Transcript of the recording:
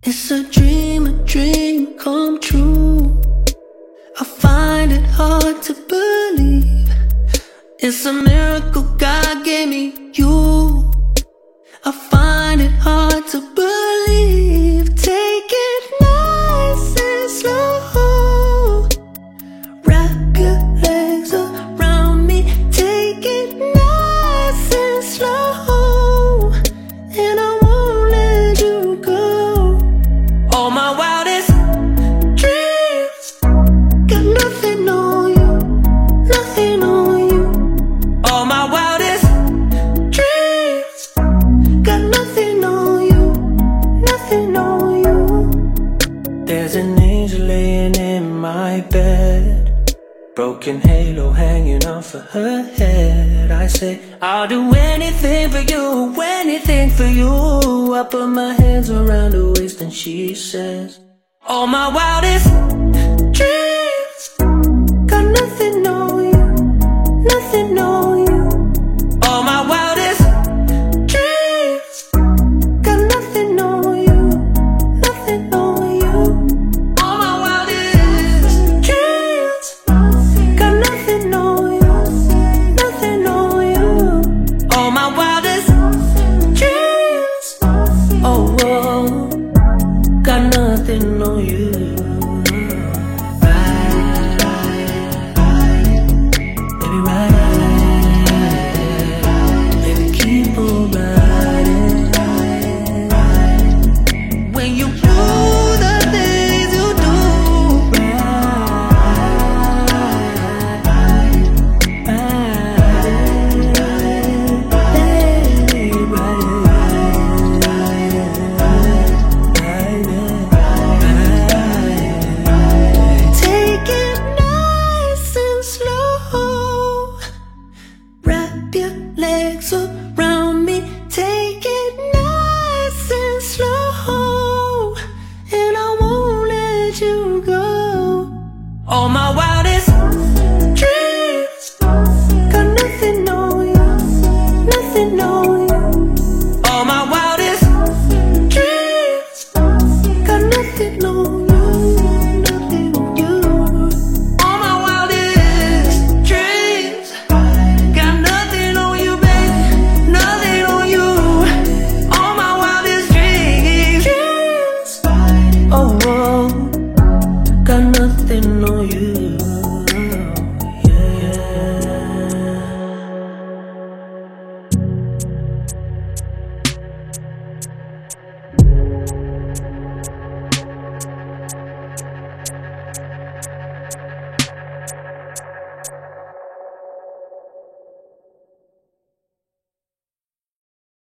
It's a dream come true. I find it hard to believe. It's a miracle God gave me you. I find it hard to believe. Take it nice and slow. Wrap your legs around me. Take it nice and slow, and I won't let you go. All my wildest dreams got nothing on you, nothing on you. All my wildest dreams got nothing on you, nothing on you. There's an angel laying in my bed, broken halo hanging off of her head. I say, I'll do anything for you, anything for you. I put my hands around her waist and she says, all my wildest dreams got nothing on you, nothing on you. All my wildest dreams got nothing on you, nothing on you. All my wildest dreams got nothing on you, nothing on you. All my wildest dreams, oh, whoa, got nothing on you. Legs around me, take it nice and slow, and I won't let you go. All my